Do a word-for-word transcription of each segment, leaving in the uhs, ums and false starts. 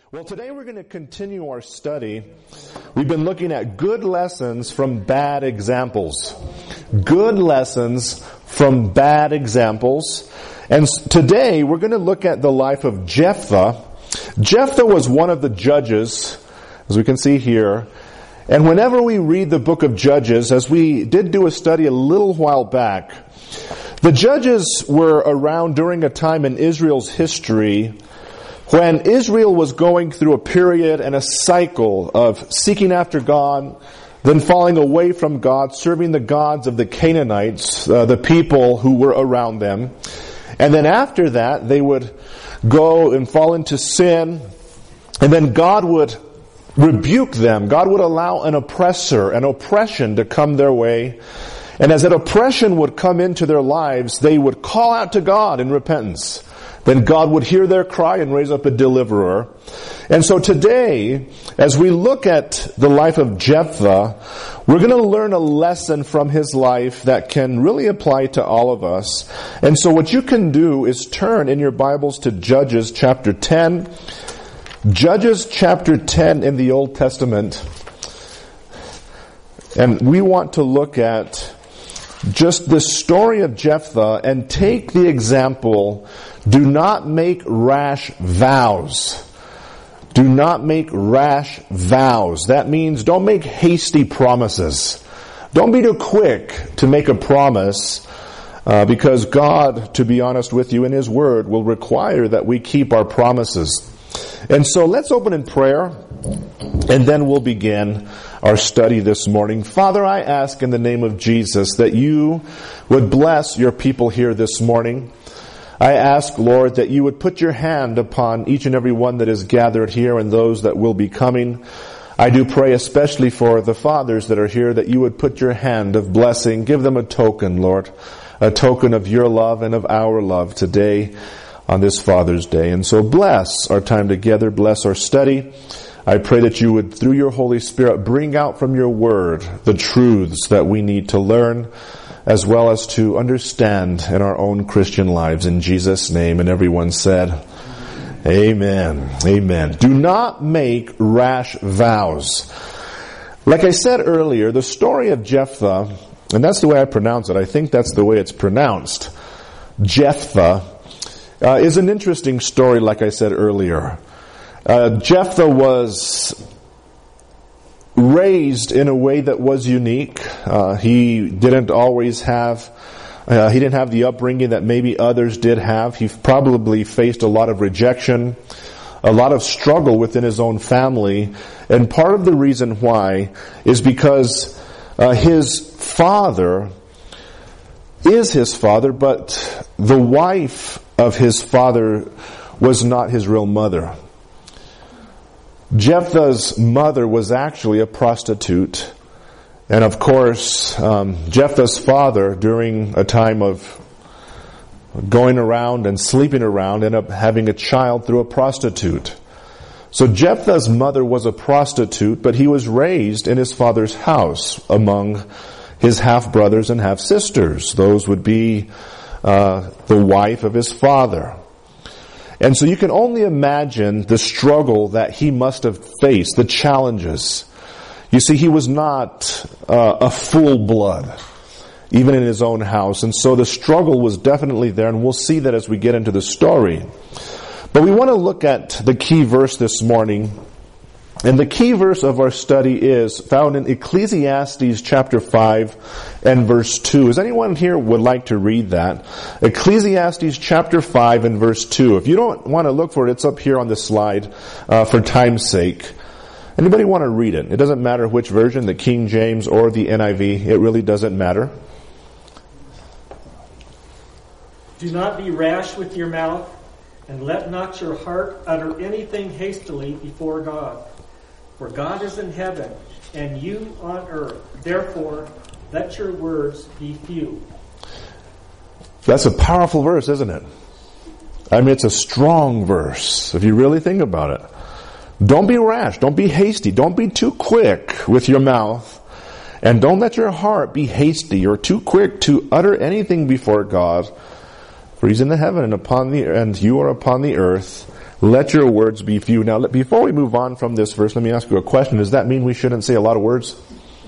Well, today we're going to continue our study. We've been looking at good lessons from bad examples. Good lessons from bad examples. And today we're going to look at the life of Jephthah. Jephthah was one of the judges, as we can see here. And whenever we read the book of Judges, as we did do a study a little while back, the judges were around during a time in Israel's history when Israel was going through a period and a cycle of seeking after God, then falling away from God, serving the gods of the Canaanites, uh, the people who were around them. And then after that, they would go and fall into sin, and then God would rebuke them. God would allow an oppressor, an oppression to come their way. And as that oppression would come into their lives, they would call out to God in repentance. Then God would hear their cry and raise up a deliverer. And so today, as we look at the life of Jephthah, we're going to learn a lesson from his life that can really apply to all of us. And so what you can do is turn in your Bibles to Judges chapter ten. Judges chapter ten in the Old Testament. And we want to look at just the story of Jephthah and take the example, do not make rash vows. Do not make rash vows. That means don't make hasty promises. Don't be too quick to make a promise, uh, because God, to be honest with you, in His Word will require that we keep our promises. And so let's open in prayer, and then we'll begin our study this morning. Father, I ask in the name of Jesus that you would bless your people here this morning. I ask, Lord, that you would put your hand upon each and every one that is gathered here and those that will be coming. I do pray especially for the fathers that are here, that you would put your hand of blessing. Give them a token, Lord, a token of your love and of our love today on this Father's Day. And so bless our time together, bless our study. I pray that you would, through your Holy Spirit, bring out from your word the truths that we need to learn, as well as to understand in our own Christian lives. In Jesus' name, and everyone said, Amen. Amen. Do not make rash vows. Like I said earlier, the story of Jephthah, and that's the way I pronounce it, I think that's the way it's pronounced, Jephthah, uh, is an interesting story, like I said earlier. Uh, Jephthah was raised in a way that was unique. Uh, he didn't always have, uh, he didn't have the upbringing that maybe others did have. He probably faced a lot of rejection, a lot of struggle within his own family. And part of the reason why is because uh, his father is his father, but the wife of his father was not his real mother. Jephthah's mother was actually a prostitute. And of course, um, Jephthah's father, during a time of going around and sleeping around, ended up having a child through a prostitute. So Jephthah's mother was a prostitute, but he was raised in his father's house among his half-brothers and half-sisters. Those would be uh, the wife of his father. And so you can only imagine the struggle that he must have faced, the challenges. You see, he was not uh, a full blood, even in his own house. And so the struggle was definitely there, and we'll see that as we get into the story. But we want to look at the key verse this morning. And the key verse of our study is found in Ecclesiastes chapter five and verse two. Is anyone here would like to read that? Ecclesiastes chapter five and verse two. If you don't want to look for it, it's up here on the slide uh, for time's sake. Anybody want to read it? It doesn't matter which version, the King James or the N I V. It really doesn't matter. Do not be rash with your mouth, and let not your heart utter anything hastily before God. For God is in heaven, and you on earth. Therefore, let your words be few. That's a powerful verse, isn't it? I mean, it's a strong verse, if you really think about it. Don't be rash. Don't be hasty. Don't be too quick with your mouth. And don't let your heart be hasty or too quick to utter anything before God. For For he's in the heaven and upon the and you are upon the earth. Let your words be few. Now, let, before we move on from this verse, let me ask you a question. Does that mean we shouldn't say a lot of words?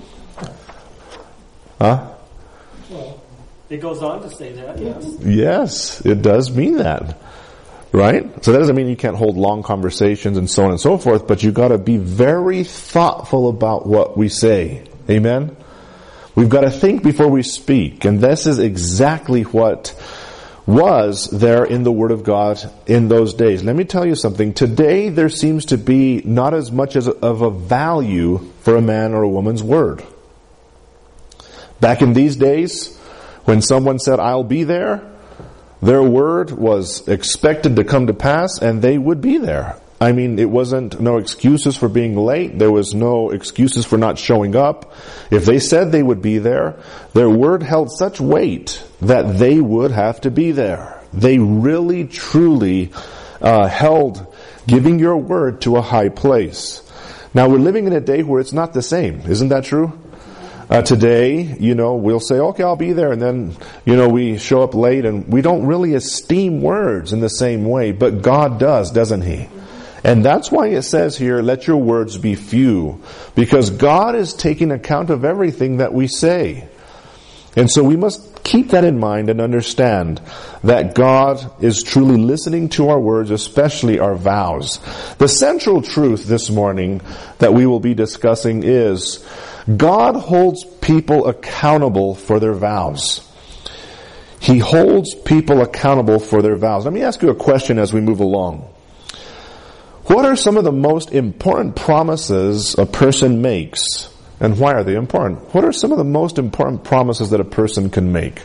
Huh? Well, it goes on to say that, yes. Yes, it does mean that. Right? So that doesn't mean you can't hold long conversations and so on and so forth, but you gotta be very thoughtful about what we say. Amen? We've got to think before we speak, and this is exactly what was there in the Word of God in those days. Let me tell you something. Today there seems to be not as much as of a value for a man or a woman's word. Back in these days, when someone said, I'll be there, their word was expected to come to pass, and they would be there. I mean, it wasn't no excuses for being late. There was no excuses for not showing up. If they said they would be there, their word held such weight that they would have to be there. They really, truly uh, held giving your word to a high place. Now, we're living in a day where it's not the same. Isn't that true? Uh, today, you know, we'll say, okay, I'll be there, and then, you know, we show up late, and we don't really esteem words in the same way, but God does, doesn't He? And that's why it says here, let your words be few. Because God is taking account of everything that we say. And so we must keep that in mind and understand that God is truly listening to our words, especially our vows. The central truth this morning that we will be discussing is God holds people accountable for their vows. He holds people accountable for their vows. Let me ask you a question as we move along. What are some of the most important promises a person makes, and why are they important? What are some of the most important promises that a person can make?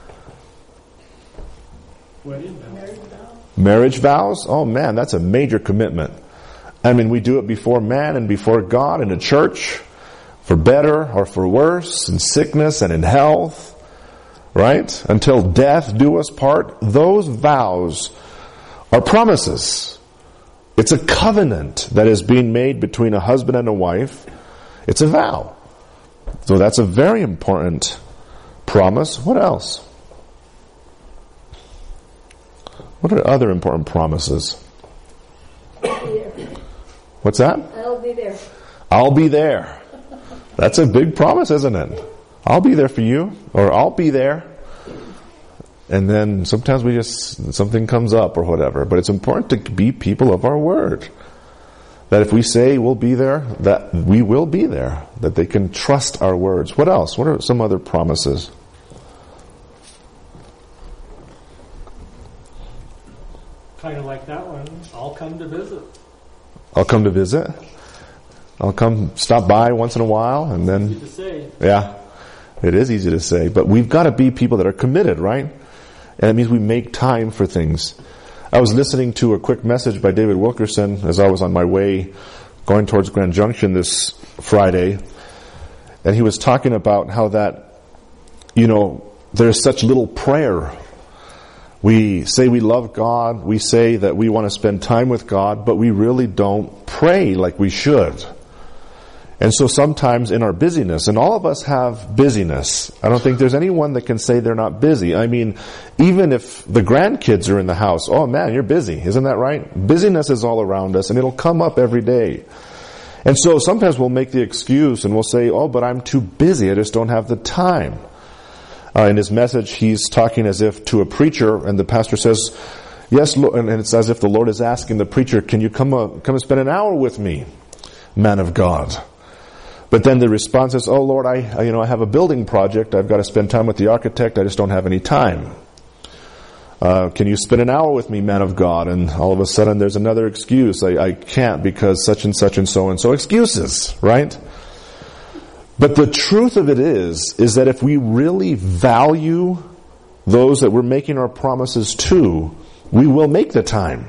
Wedding vows. Marriage vows? Oh man, that's a major commitment. I mean, we do it before man and before God in a church, for better or for worse, in sickness and in health, right? Until death do us part. Those vows are promises. It's a covenant that is being made between a husband and a wife. It's a vow. So that's a very important promise. What else? What are other important promises? What's that? I'll be there. I'll be there. That's a big promise, isn't it? I'll be there for you, or I'll be there. And then sometimes we just, something comes up or whatever. But it's important to be people of our word. That if we say we'll be there, that we will be there. That they can trust our words. What else? What are some other promises? Kind of like that one. I'll come to visit. I'll come to visit. I'll come stop by once in a while, and then... Easy to say. Yeah, it is easy to say. But we've got to be people that are committed, right? And it means we make time for things. I was listening to a quick message by David Wilkerson as I was on my way going towards Grand Junction this Friday. And he was talking about how that, you know, there's such little prayer. We say we love God. We say that we want to spend time with God, but we really don't pray like we should. And so sometimes in our busyness, and all of us have busyness. I don't think there's anyone that can say they're not busy. I mean, even if the grandkids are in the house, oh man, you're busy. Isn't that right? Busyness is all around us, and it'll come up every day. And so sometimes we'll make the excuse and we'll say, oh, but I'm too busy. I just don't have the time. Uh, in his message, he's talking as if to a preacher, and the pastor says, yes, and it's as if the Lord is asking the preacher, can you come, uh, come and spend an hour with me, man of God? But then the response is, oh Lord, I, you know, I have a building project. I've got to spend time with the architect. I just don't have any time. Uh, can you spend an hour with me, man of God? And all of a sudden there's another excuse. I, I can't because such and such and so and so. Excuses, right? But the truth of it is, is that if we really value those that we're making our promises to, we will make the time.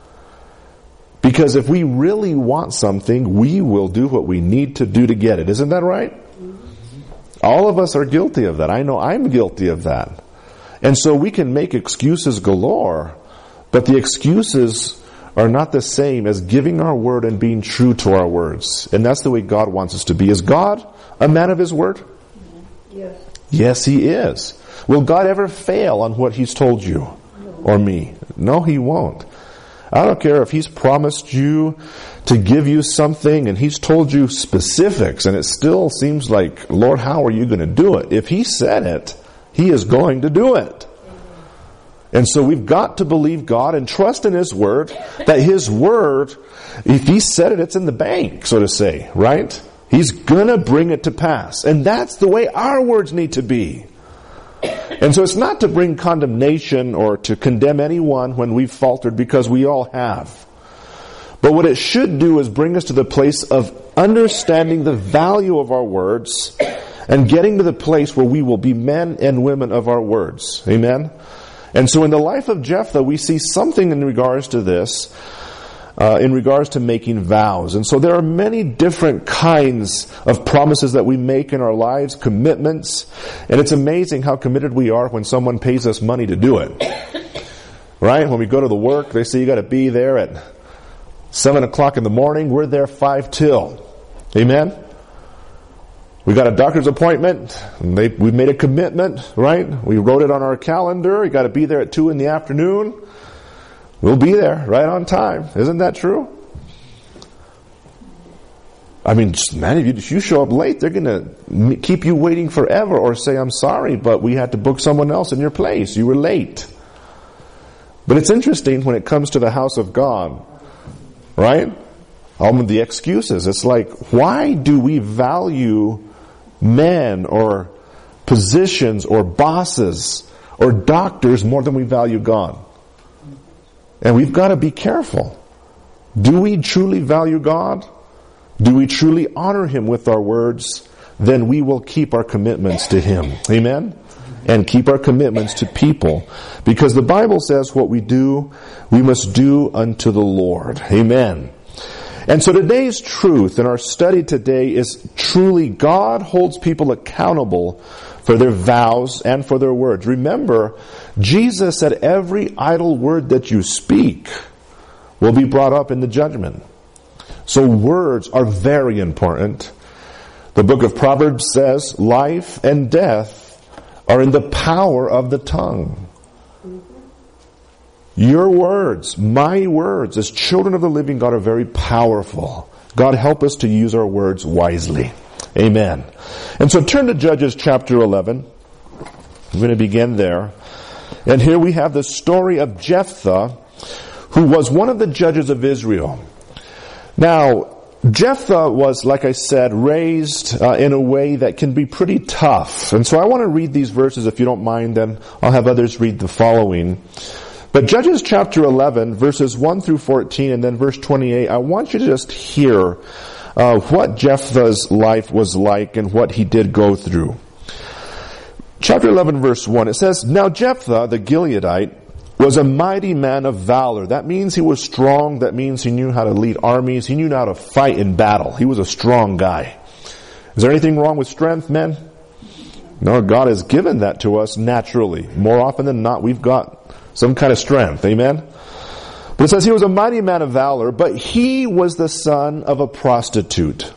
Because if we really want something, we will do what we need to do to get it. Isn't that right? All of us are guilty of that. I know I'm guilty of that. And so we can make excuses galore, but the excuses are not the same as giving our word and being true to our words. And that's the way God wants us to be. Is God a man of His word? Yes. Yes, He is. Will God ever fail on what He's told you? No. or me? No, He won't. I don't care if He's promised you to give you something and He's told you specifics and it still seems like, Lord, how are you going to do it? If He said it, He is going to do it. And so we've got to believe God and trust in His Word, that His Word, if He said it, it's in the bank, so to say, right? He's going to bring it to pass. And that's the way our words need to be. And so it's not to bring condemnation or to condemn anyone when we've faltered, because we all have. But what it should do is bring us to the place of understanding the value of our words and getting to the place where we will be men and women of our words. Amen? And so in the life of Jephthah, we see something in regards to this, uh, in regards to making vows. And so there are many different kinds of promises that we make in our lives, commitments. And it's amazing how committed we are when someone pays us money to do it. Right? When we go to the work, they say you got to be there at seven o'clock in the morning. We're there five till. Amen? We got a doctor's appointment. And they, we made a commitment, right? We wrote it on our calendar. You got to be there at two in the afternoon. We'll be there right on time. Isn't that true? I mean, man, if you, if you show up late, they're going to keep you waiting forever or say, I'm sorry, but we had to book someone else in your place. You were late. But it's interesting when it comes to the house of God, right? All of the excuses. It's like, why do we value men or positions or bosses or doctors more than we value God? And we've got to be careful. Do we truly value God? Do we truly honor Him with our words? Then we will keep our commitments to Him. Amen? And keep our commitments to people. Because the Bible says what we do, we must do unto the Lord. Amen. And so today's truth in our study today is truly God holds people accountable for their vows and for their words. Remember, Jesus said every idle word that you speak will be brought up in the judgment. So words are very important. The book of Proverbs says life and death are in the power of the tongue. Your words, my words, as children of the living God, are very powerful. God, help us to use our words wisely. Amen. And so turn to Judges chapter eleven. I'm going to begin there. And here we have the story of Jephthah, who was one of the judges of Israel. Now, Jephthah was, like I said, raised uh, in a way that can be pretty tough. And so I want to read these verses, if you don't mind, then I'll have others read the following. But Judges chapter eleven, verses one through fourteen, and then verse twenty-eight, I want you to just hear uh, what Jephthah's life was like and what he did go through. Chapter eleven, verse one, it says, Now Jephthah, the Gileadite, was a mighty man of valor. That means he was strong. That means he knew how to lead armies. He knew how to fight in battle. He was a strong guy. Is there anything wrong with strength, men? No, God has given that to us naturally. More often than not, we've got some kind of strength. Amen? But it says he was a mighty man of valor, but he was the son of a prostitute.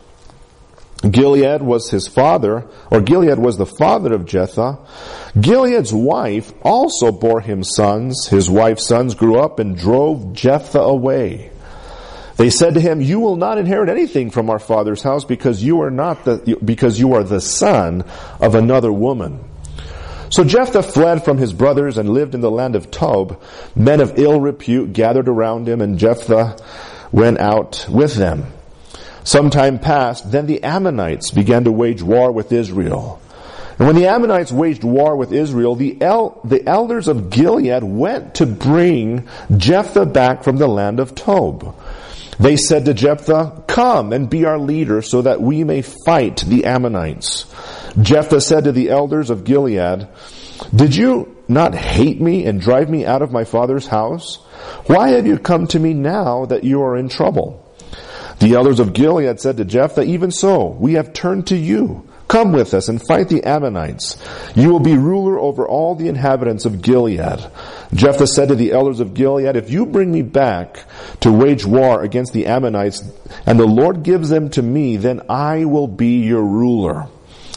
Gilead was his father, or Gilead was the father of Jephthah. Gilead's wife also bore him sons. His wife's sons grew up and drove Jephthah away. They said to him, You will not inherit anything from our father's house because you are not the, because you are the son of another woman. So Jephthah fled from his brothers and lived in the land of Tob. Men of ill repute gathered around him, and Jephthah went out with them. Some time passed, then the Ammonites began to wage war with Israel. And when the Ammonites waged war with Israel, the, el- the elders of Gilead went to bring Jephthah back from the land of Tob. They said to Jephthah, Come and be our leader so that we may fight the Ammonites. Jephthah said to the elders of Gilead, Did you not hate me and drive me out of my father's house? Why have you come to me now that you are in trouble? The elders of Gilead said to Jephthah, Even so, we have turned to you. Come with us and fight the Ammonites. You will be ruler over all the inhabitants of Gilead. Jephthah said to the elders of Gilead, If you bring me back to wage war against the Ammonites, and the Lord gives them to me, then I will be your ruler.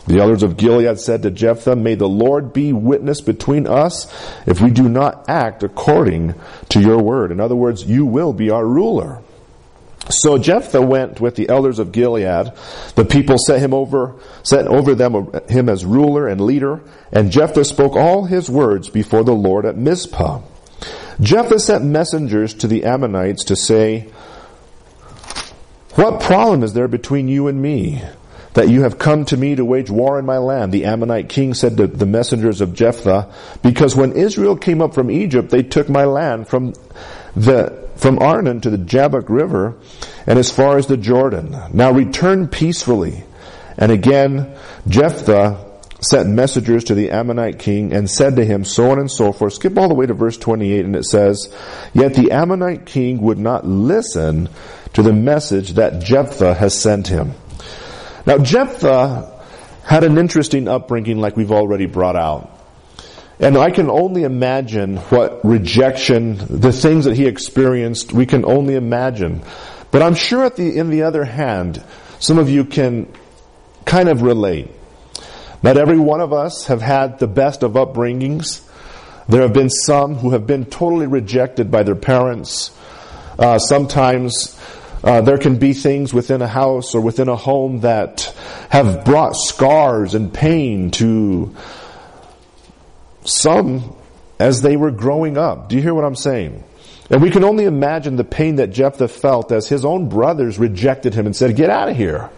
The elders of Gilead said to Jephthah, "May the Lord be witness between us if we do not act according to your word." In other words, you will be our ruler. So Jephthah went with the elders of Gilead. The people set him over, set over them him as ruler and leader, and Jephthah spoke all his words before the Lord at Mizpah. Jephthah sent messengers to the Ammonites to say, "What problem is there between you and me, that you have come to me to wage war in my land?" The Ammonite king said to the messengers of Jephthah, "Because when Israel came up from Egypt, they took my land from the from Arnon to the Jabbok River and as far as the Jordan. Now return peacefully." And again, Jephthah sent messengers to the Ammonite king and said to him, so on and so forth. Skip all the way to verse twenty-eight, and it says, "Yet the Ammonite king would not listen to the message that Jephthah has sent him." Now, Jephthah had an interesting upbringing, like we've already brought out. And I can only imagine what rejection, the things that he experienced, we can only imagine. But I'm sure at the, in the other hand, some of you can kind of relate. Not every one of us have had the best of upbringings. There have been some who have been totally rejected by their parents. Uh, sometimes uh, there can be things within a house or within a home that have brought scars and pain to some as they were growing up. Do you hear what I'm saying? And we can only imagine the pain that Jephthah felt as his own brothers rejected him and said, "Get out of here.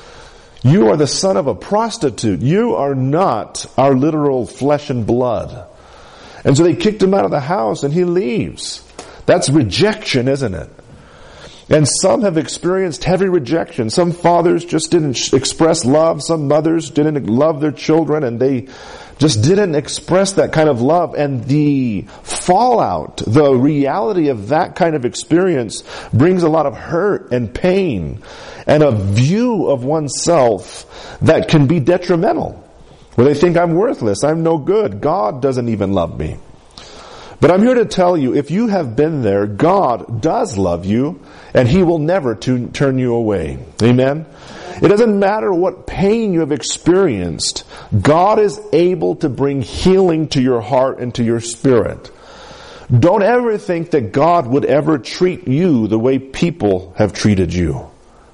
You are the son of a prostitute. You are not our literal flesh and blood." And so they kicked him out of the house and he leaves. That's rejection, isn't it? And some have experienced heavy rejection. Some fathers just didn't express love. Some mothers didn't love their children, and they just didn't express that kind of love. And the fallout, the reality of that kind of experience brings a lot of hurt and pain and a view of oneself that can be detrimental. Where they think, I'm worthless, I'm no good, God doesn't even love me. But I'm here to tell you, if you have been there, God does love you, and He will never to turn you away. Amen? It doesn't matter what pain you have experienced, God is able to bring healing to your heart and to your spirit. Don't ever think that God would ever treat you the way people have treated you.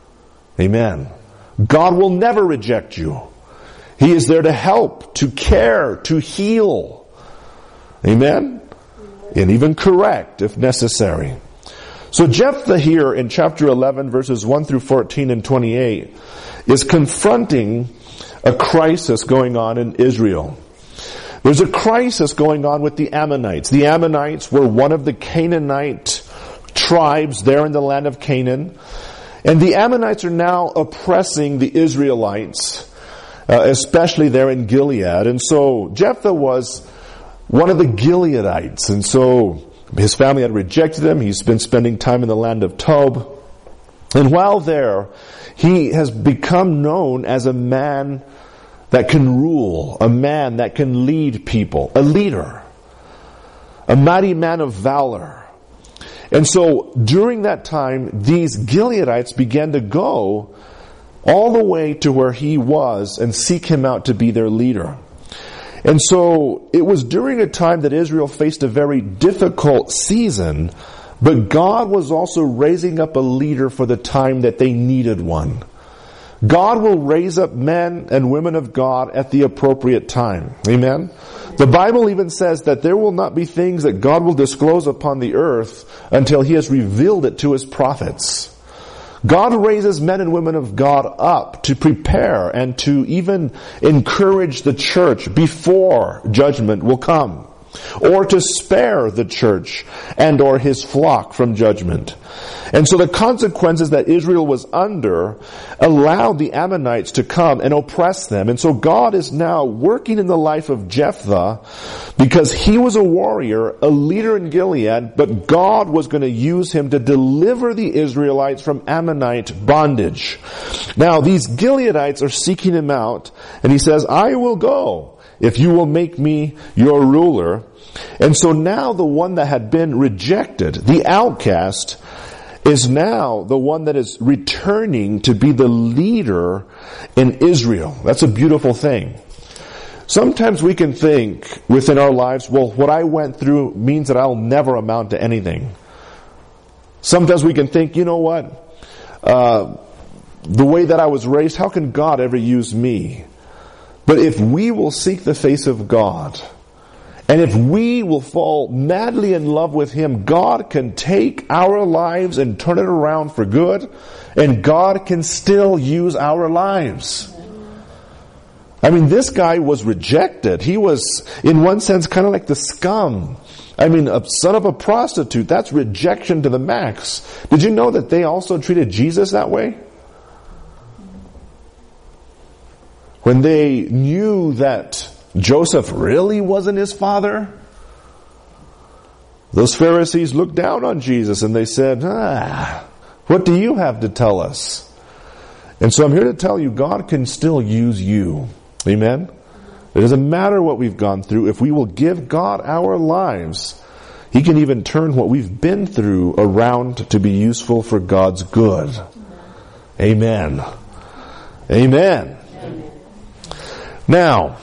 Amen. God will never reject you. He is there to help, to care, to heal. Amen? And even correct if necessary. So Jephthah here in chapter eleven, verses one through fourteen and twenty-eight, is confronting a crisis going on in Israel. There's a crisis going on with the Ammonites. The Ammonites were one of the Canaanite tribes there in the land of Canaan. And the Ammonites are now oppressing the Israelites, uh, especially there in Gilead. And so Jephthah was one of the Gileadites. And so his family had rejected him. He's been spending time in the land of Tob. And while there, he has become known as a man that can rule, a man that can lead people, a leader, a mighty man of valor. And so during that time, these Gileadites began to go all the way to where he was and seek him out to be their leader. And so it was during a time that Israel faced a very difficult season, but God was also raising up a leader for the time that they needed one. God will raise up men and women of God at the appropriate time. Amen? The Bible even says that there will not be things that God will disclose upon the earth until He has revealed it to His prophets. God raises men and women of God up to prepare and to even encourage the church before judgment will come, or to spare the church and or His flock from judgment. And so the consequences that Israel was under allowed the Ammonites to come and oppress them. And so God is now working in the life of Jephthah because he was a warrior, a leader in Gilead, but God was going to use him to deliver the Israelites from Ammonite bondage. Now these Gileadites are seeking him out, and he says, I will go if you will make me your ruler. And so now the one that had been rejected, the outcast, is now the one that is returning to be the leader in Israel. That's a beautiful thing. Sometimes we can think within our lives, well, what I went through means that I'll never amount to anything. Sometimes we can think, you know what? Uh, the way that I was raised, how can God ever use me? But if we will seek the face of God, and if we will fall madly in love with Him, God can take our lives and turn it around for good, and God can still use our lives. I mean, this guy was rejected. He was, in one sense, kind of like the scum. I mean, a son of a prostitute. That's rejection to the max. Did you know that they also treated Jesus that way? When they knew that Joseph really wasn't his father, those Pharisees looked down on Jesus and they said, ah, what do you have to tell us? And so I'm here to tell you, God can still use you. Amen? It doesn't matter what we've gone through. If we will give God our lives, He can even turn what we've been through around to be useful for God's good. Amen. Amen. Amen. Now,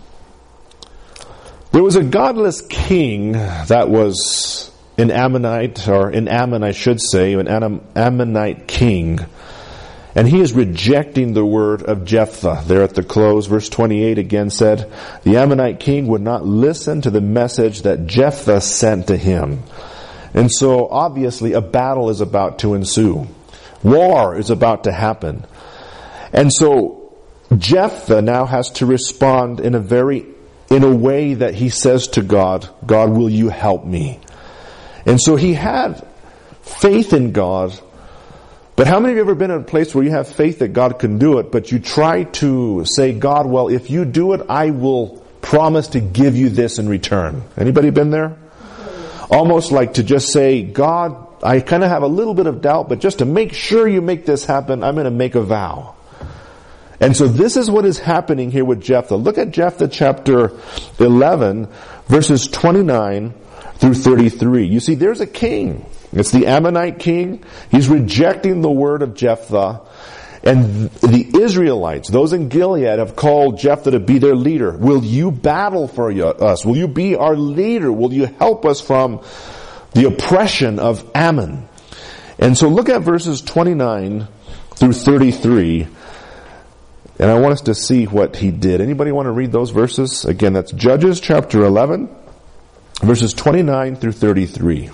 there was a godless king that was an Ammonite, or an Ammon I should say, an Ammonite king. And he is rejecting the word of Jephthah. There at the close, verse twenty-eight again said, the Ammonite king would not listen to the message that Jephthah sent to him. And so obviously a battle is about to ensue. War is about to happen. And so Jephthah now has to respond in a very, in a way that he says to God, God, will you help me? And so he had faith in God. But how many of you have ever been in a place where you have faith that God can do it, but you try to say, God, well, if you do it, I will promise to give you this in return? Anybody been there? Almost like to just say, God, I kind of have a little bit of doubt, but just to make sure you make this happen, I'm going to make a vow. And so this is what is happening here with Jephthah. Look at Jephthah chapter eleven, verses twenty-nine through thirty-three. You see, there's a king. It's the Ammonite king. He's rejecting the word of Jephthah. And the Israelites, those in Gilead, have called Jephthah to be their leader. Will you battle for us? Will you be our leader? Will you help us from the oppression of Ammon? And so look at verses twenty-nine through thirty-three. And I want us to see what he did. Anybody want to read those verses? Again, that's Judges chapter eleven, verses twenty-nine through thirty-three.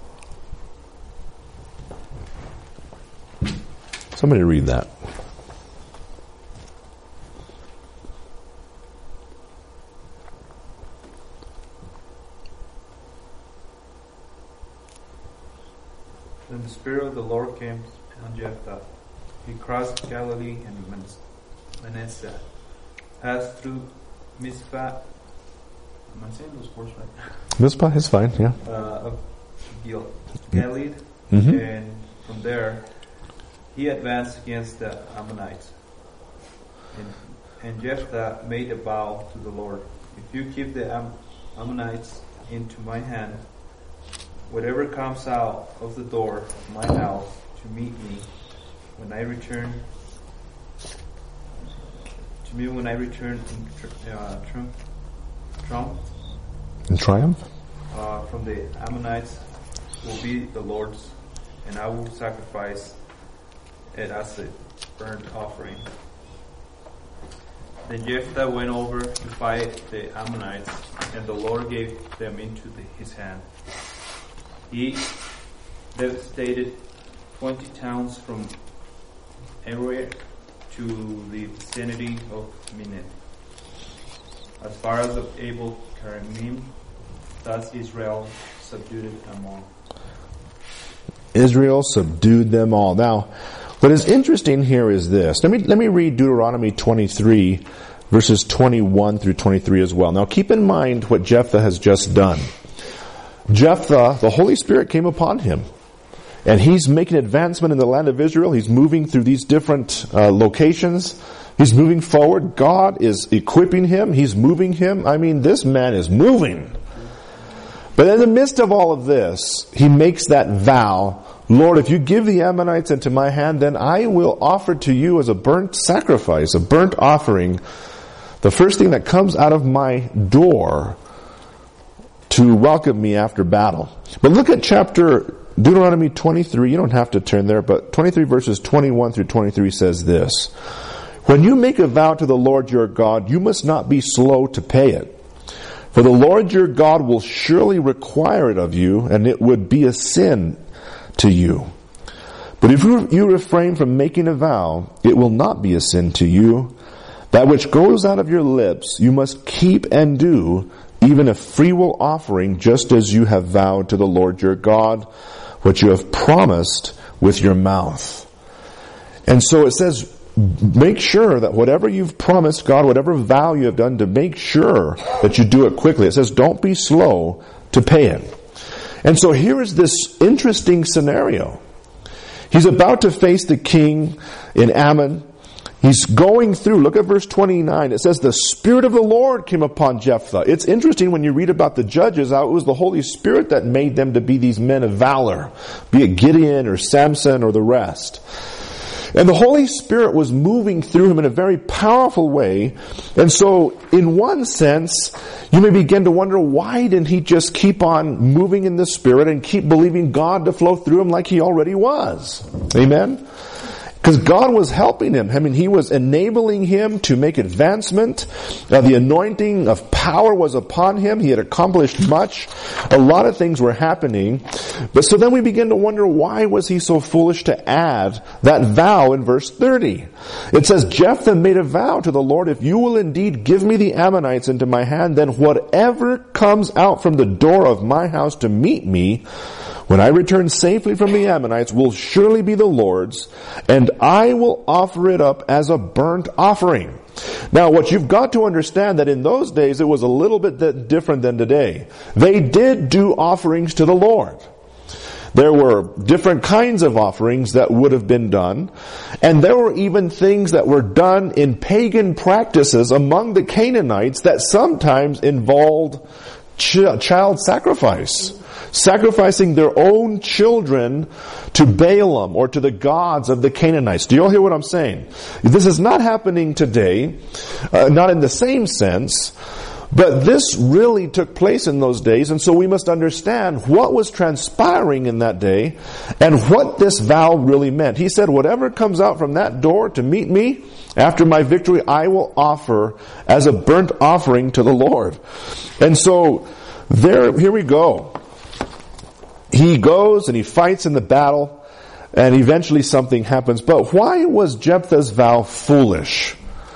Somebody read that. Then the Spirit of the Lord came on Jephthah. He crossed Galilee and Manasseh, passed through Mizpah. Am I saying those words right? Mizpah is fine, yeah. Uh, of Gil- Gilead, mm-hmm. And from there he advanced against the Ammonites. And, and Jephthah made a vow to the Lord, if you keep the Am- Ammonites into my hand, whatever comes out of the door of my house to meet me when I return, to me when I return in uh, triumph, triumph, in triumph, uh, from the Ammonites will be the Lord's, and I will sacrifice it as a burnt offering. Then Jephthah went over to fight the Ammonites, and the Lord gave them into the, his hand. He devastated twenty towns from Aroer to the vicinity of Minnith, as far as of Abel Keramim. Thus Israel subdued them all. Israel subdued them all. Now, what is interesting here is this. Let me let me read Deuteronomy twenty-three, verses twenty-one through twenty-three as well. Now, keep in mind what Jephthah has just done. Jephthah, the Holy Spirit came upon him, and he's making advancement in the land of Israel. He's moving through these different uh, locations. He's moving forward. God is equipping him. He's moving him. I mean, this man is moving. But in the midst of all of this, he makes that vow, Lord, if you give the Ammonites into my hand, then I will offer to you as a burnt sacrifice, a burnt offering, the first thing that comes out of my door to welcome me after battle. But look at chapter Deuteronomy twenty-three. You don't have to turn there, but twenty-three verses twenty-one through twenty-three says this. When you make a vow to the Lord your God, you must not be slow to pay it. For the Lord your God will surely require it of you, and it would be a sin to you. But if you refrain from making a vow, it will not be a sin to you. That which goes out of your lips you must keep and do, even a freewill offering, just as you have vowed to the Lord your God, what you have promised with your mouth. And so it says, make sure that whatever you've promised God, whatever vow you have done, to make sure that you do it quickly. It says, don't be slow to pay it. And so here is this interesting scenario. He's about to face the king in Ammon. He's going through, look at verse twenty-nine. It says, the Spirit of the Lord came upon Jephthah. It's interesting when you read about the judges, how it was the Holy Spirit that made them to be these men of valor, be it Gideon or Samson or the rest. And the Holy Spirit was moving through him in a very powerful way. And so, in one sense, you may begin to wonder, why didn't he just keep on moving in the Spirit and keep believing God to flow through him like he already was? Amen? Because God was helping him. I mean, he was enabling him to make advancement. Uh, the anointing of power was upon him. He had accomplished much. A lot of things were happening. But so then we begin to wonder, why was he so foolish to add that vow in verse thirty? It says, Jephthah made a vow to the Lord, if you will indeed give me the Ammonites into my hand, then whatever comes out from the door of my house to meet me, when I return safely from the Ammonites, will surely be the Lord's, and I will offer it up as a burnt offering. Now, what you've got to understand, that in those days it was a little bit different than today. They did do offerings to the Lord. There were different kinds of offerings that would have been done, and there were even things that were done in pagan practices among the Canaanites that sometimes involved ch- child sacrifice. Sacrificing their own children to Balaam or to the gods of the Canaanites. Do you all hear what I'm saying? This is not happening today, uh, not in the same sense, but this really took place in those days, and so we must understand what was transpiring in that day and what this vow really meant. He said, whatever comes out from that door to meet me after my victory, I will offer as a burnt offering to the Lord. And so, there, here we go. He goes and he fights in the battle, and eventually something happens. But why was Jephthah's vow foolish?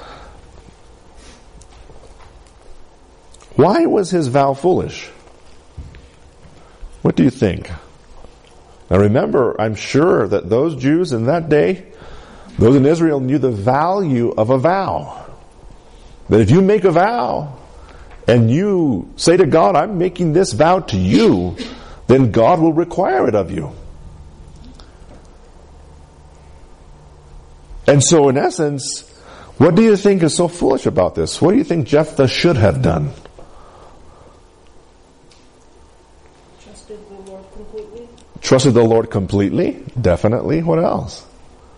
Why was his vow foolish? What do you think? Now remember, I'm sure that those Jews in that day, those in Israel, knew the value of a vow. That if you make a vow, and you say to God, I'm making this vow to you, then God will require it of you. And so in essence, what do you think is so foolish about this? What do you think Jephthah should have done? Trusted the Lord completely. Trusted the Lord completely? Definitely. What else?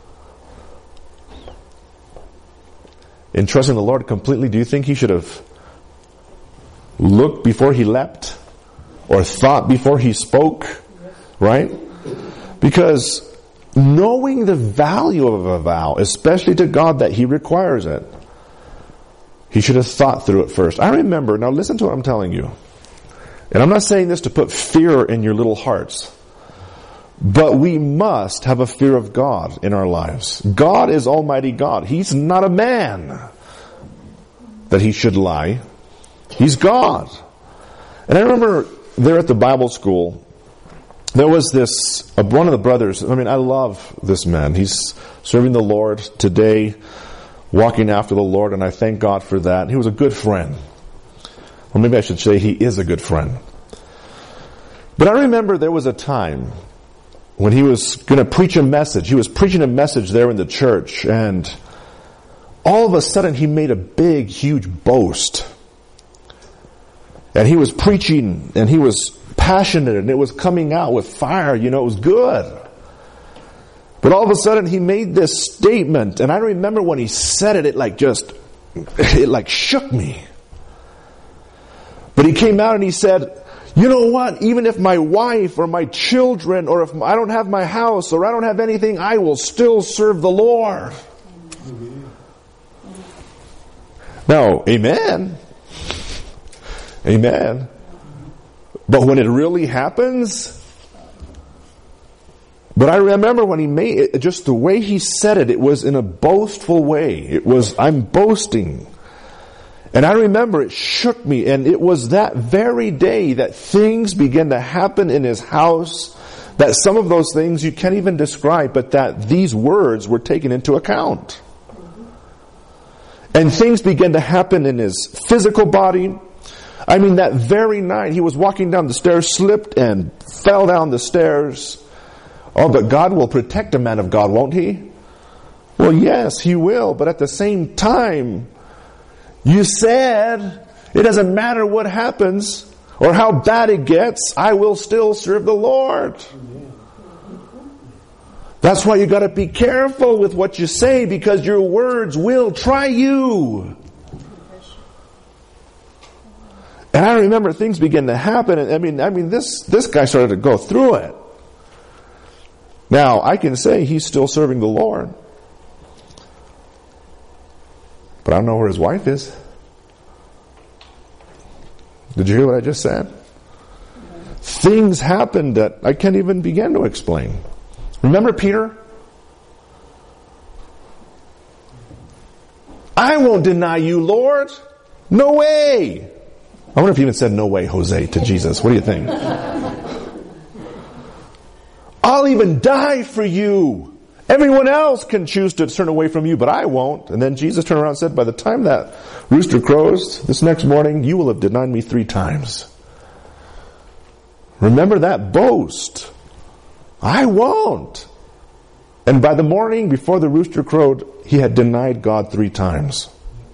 In trusting the Lord completely, do you think he should have looked before he leapt? Or thought before he spoke, right? Because knowing the value of a vow, especially to God that he requires it, he should have thought through it first. I remember, now listen to what I'm telling you. And I'm not saying this to put fear in your little hearts. But we must have a fear of God in our lives. God is Almighty God. He's not a man that he should lie. He's God. And I remember there at the Bible school, there was this, uh, one of the brothers, I mean, I love this man. He's serving the Lord today, walking after the Lord, and I thank God for that. He was a good friend. Or maybe I should say he is a good friend. But I remember there was a time when he was going to preach a message. He was preaching a message there in the church, and all of a sudden he made a big, huge boast. And he was preaching, and he was passionate, and it was coming out with fire. You know, it was good. But all of a sudden he made this statement, and I remember when he said it, it like just, it like shook me. But he came out and he said, you know what, even if my wife or my children, or if I don't have my house, or I don't have anything, I will still serve the Lord. Now, amen. Amen. But when it really happens, but I remember when he made it, just the way he said it, it was in a boastful way. It was, I'm boasting. And I remember it shook me, and it was that very day that things began to happen in his house, that some of those things you can't even describe, but that these words were taken into account. And things began to happen in his physical body. I mean, that very night he was walking down the stairs, slipped and fell down the stairs. Oh, but God will protect a man of God, won't He? Well, yes, He will. But at the same time, you said, it doesn't matter what happens or how bad it gets, I will still serve the Lord. That's why you got to be careful with what you say, because your words will try you. And I remember things began to happen. And I mean, I mean, this this guy started to go through it. Now, I can say he's still serving the Lord. But I don't know where his wife is. Did you hear what I just said? Things happened that I can't even begin to explain. Remember Peter? I won't deny you, Lord. No way. I wonder if he even said no way, Jose, to Jesus. What do you think? I'll even die for you. Everyone else can choose to turn away from you, but I won't. And then Jesus turned around and said, by the time that rooster crows this next morning, you will have denied me three times. Remember that boast. I won't. And by the morning, before the rooster crowed, he had denied God three times.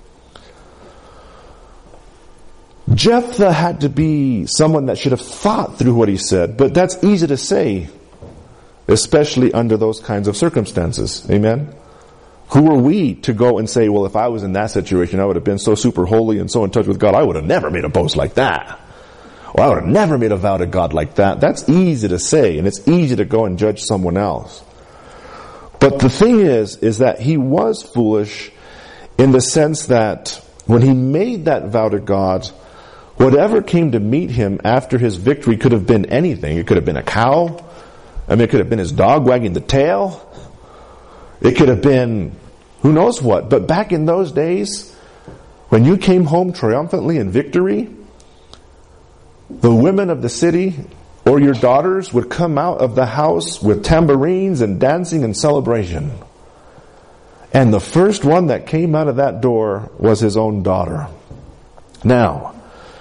Jephthah had to be someone that should have thought through what he said, but that's easy to say, especially under those kinds of circumstances. Amen? Who are we to go and say, well, if I was in that situation, I would have been so super holy and so in touch with God, I would have never made a boast like that. Or I would have never made a vow to God like that. That's easy to say, and it's easy to go and judge someone else. But the thing is, is that he was foolish in the sense that when he made that vow to God, whatever came to meet him after his victory could have been anything. It could have been a cow. I mean, it could have been his dog wagging the tail. It could have been who knows what. But back in those days, when you came home triumphantly in victory, the women of the city or your daughters would come out of the house with tambourines and dancing and celebration. And the first one that came out of that door was his own daughter. Now,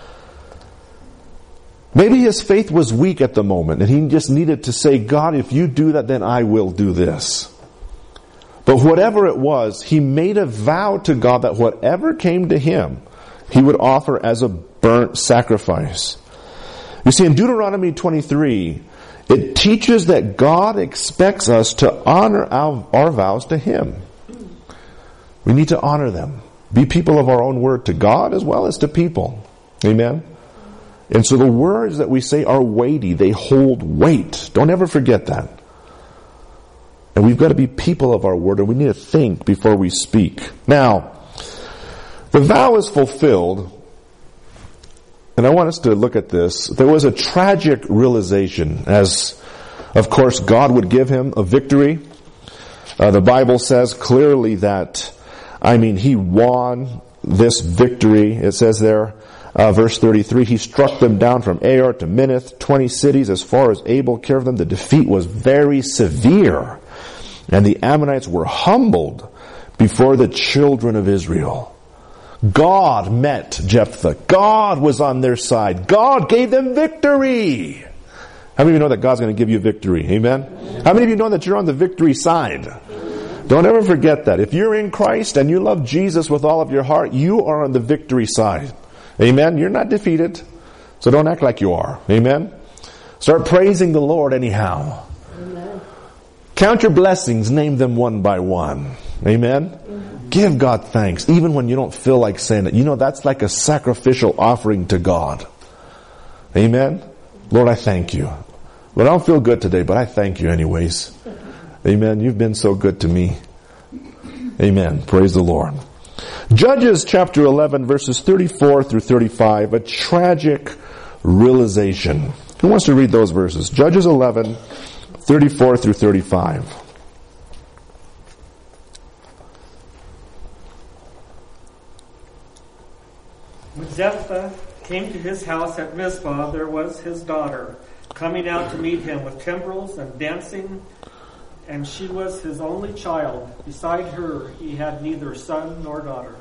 maybe his faith was weak at the moment, and he just needed to say, God, if you do that, then I will do this. But whatever it was, he made a vow to God that whatever came to him, he would offer as a burnt sacrifice. You see, in Deuteronomy twenty-three, it teaches that God expects us to honor our, our vows to Him. We need to honor them. Be people of our own word to God as well as to people. Amen? And so the words that we say are weighty. They hold weight. Don't ever forget that. And we've got to be people of our word, and we need to think before we speak. Now, the vow is fulfilled, and I want us to look at this. There was a tragic realization as, of course, God would give him a victory. Uh, the Bible says clearly that, I mean, he won this victory. It says there, uh, verse thirty-three, he struck them down from Ar to Minnith, twenty cities as far as Abel cared for them. The defeat was very severe, and the Ammonites were humbled before the children of Israel. God met Jephthah. God was on their side. God gave them victory. How many of you know that God's going to give you victory? Amen? How many of you know that you're on the victory side? Don't ever forget that. If you're in Christ and you love Jesus with all of your heart, you are on the victory side. Amen? You're not defeated. So don't act like you are. Amen? Start praising the Lord anyhow. Amen. Count your blessings, name them one by one. Amen? Mm-hmm. Give God thanks, even when you don't feel like saying it. You know, that's like a sacrificial offering to God. Amen? Lord, I thank you. Lord, I don't feel good today, but I thank you anyways. Amen. You've been so good to me. Amen. Praise the Lord. Judges chapter eleven, verses thirty-four through thirty-five, a tragic realization. Who wants to read those verses? Judges eleven, thirty-four through thirty-five. When Jephthah came to his house at Mizpah, there was his daughter coming out to meet him with timbrels and dancing, and she was his only child. Beside her, he had neither son nor daughter.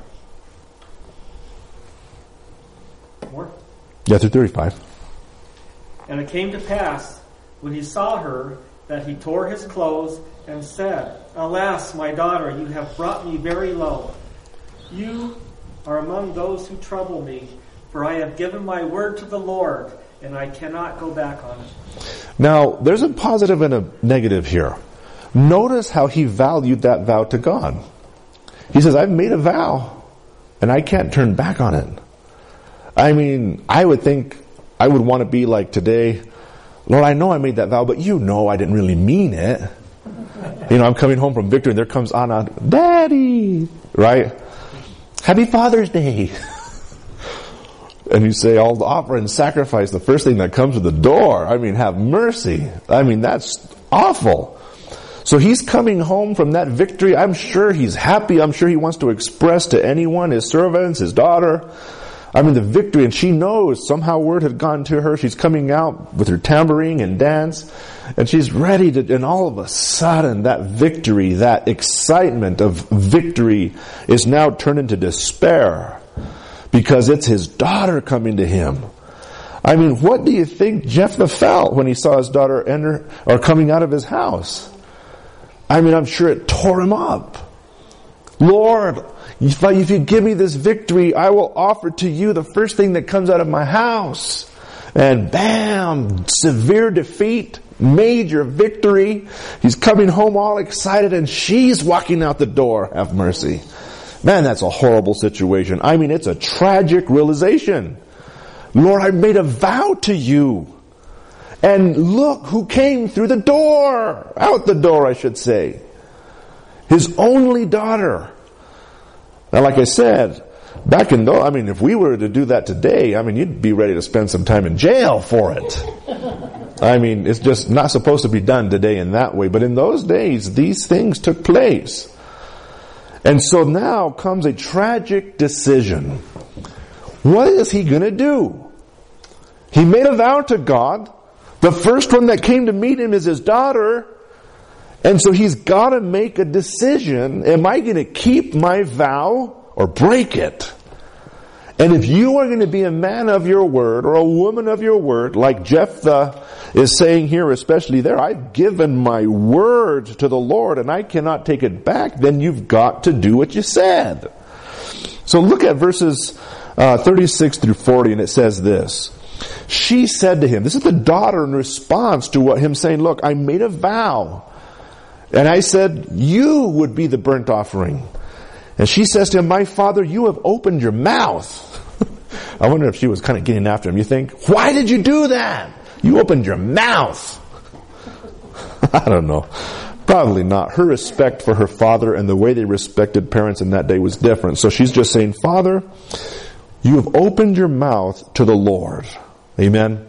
More? Yeah, through thirty-five. And it came to pass, when he saw her, that he tore his clothes and said, Alas, my daughter, you have brought me very low. You are among those who trouble me, for I have given my word to the Lord, and I cannot go back on it. Now, there's a positive and a negative here. Notice how he valued that vow to God. He says, I've made a vow, and I can't turn back on it. I mean, I would think I would want to be like today, Lord, I know I made that vow, but you know I didn't really mean it. You know, I'm coming home from victory, and there comes Anna, Daddy, right? Happy Father's Day. And you say, all the offer and sacrifice, the first thing that comes to the door. I mean, have mercy. I mean, that's awful. So he's coming home from that victory. I'm sure he's happy. I'm sure he wants to express to anyone, his servants, his daughter, I mean, the victory. And she knows somehow word had gone to her. She's coming out with her tambourine and dance. And she's ready to, and all of a sudden, that victory, that excitement of victory is now turned into despair. Because it's his daughter coming to him. I mean, what do you think Jephthah felt when he saw his daughter enter or coming out of his house? I mean, I'm sure it tore him up. Lord, if, I, if you give me this victory, I will offer to you the first thing that comes out of my house. And bam, severe defeat, major victory. He's coming home all excited, and she's walking out the door. Have mercy. Man, that's a horrible situation. I mean, it's a tragic realization. Lord, I made a vow to you. And look who came through the door. Out the door, I should say. His only daughter. Now, like I said, back in those, I mean, if we were to do that today, I mean, you'd be ready to spend some time in jail for it. I mean, it's just not supposed to be done today in that way. But in those days, these things took place. And so now comes a tragic decision. What is he going to do? He made a vow to God. The first one that came to meet him is his daughter. And so he's got to make a decision. Am I going to keep my vow or break it? And if you are going to be a man of your word or a woman of your word, like Jephthah is saying here, especially there, I've given my word to the Lord and I cannot take it back, then you've got to do what you said. So look at verses uh, thirty-six through forty, and it says this. She said to him, this is the daughter in response to what him saying, look, I made a vow. And I said, you would be the burnt offering. And she says to him, my father, you have opened your mouth. I wonder if she was kind of getting after him. You think, why did you do that? You opened your mouth. I don't know. Probably not. Her respect for her father and the way they respected parents in that day was different. So she's just saying, Father, you have opened your mouth to the Lord. Amen.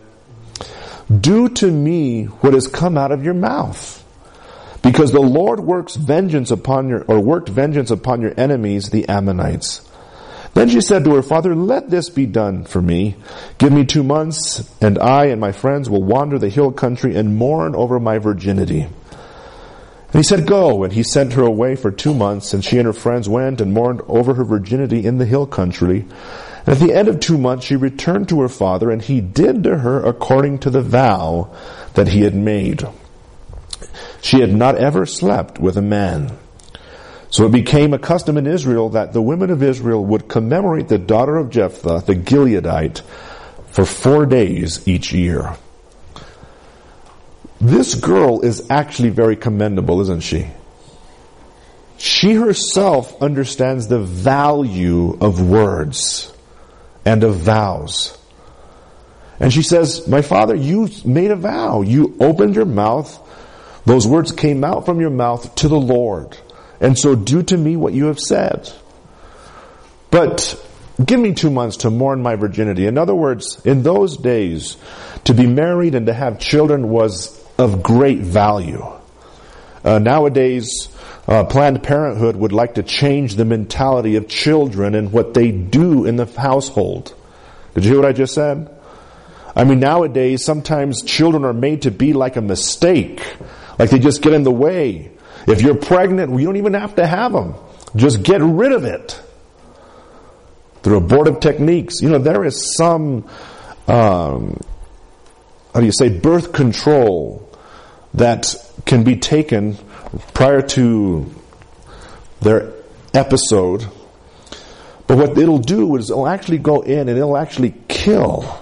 Do to me what has come out of your mouth. Because the Lord works vengeance upon your, or worked vengeance upon your enemies, the Ammonites. Then she said to her father, let this be done for me. Give me two months, and I and my friends will wander the hill country and mourn over my virginity. And he said, go. And he sent her away for two months, and she and her friends went and mourned over her virginity in the hill country. And at the end of two months she returned to her father, and he did to her according to the vow that he had made. She had not ever slept with a man. So it became a custom in Israel that the women of Israel would commemorate the daughter of Jephthah, the Gileadite, for four days each year. This girl is actually very commendable, isn't she? She herself understands the value of words and of vows. And she says, my father, you made a vow. You opened your mouth. Those words came out from your mouth to the Lord. And so do to me what you have said. But give me two months to mourn my virginity. In other words, in those days, to be married and to have children was of great value. Uh, nowadays, uh, Planned Parenthood would like to change the mentality of children and what they do in the household. Did you hear what I just said? I mean, nowadays, sometimes children are made to be like a mistake. Like they just get in the way. If you're pregnant, you don't even have to have them. Just get rid of it. Through abortive techniques. You know, there is some, um, how do you say, birth control that can be taken prior to their episode. But what it'll do is it'll actually go in and it'll actually kill.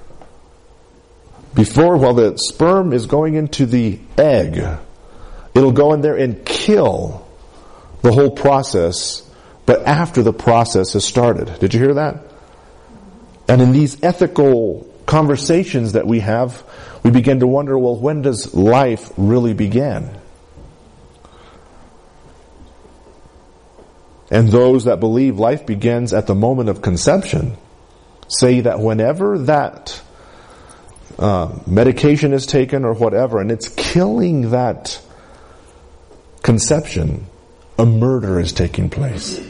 Before, while the sperm is going into the egg, it'll go in there and kill the whole process, but after the process has started. Did you hear that? And in these ethical conversations that we have, we begin to wonder, well, when does life really begin? And those that believe life begins at the moment of conception say that whenever that uh, medication is taken or whatever, and it's killing that conception, a murder is taking place.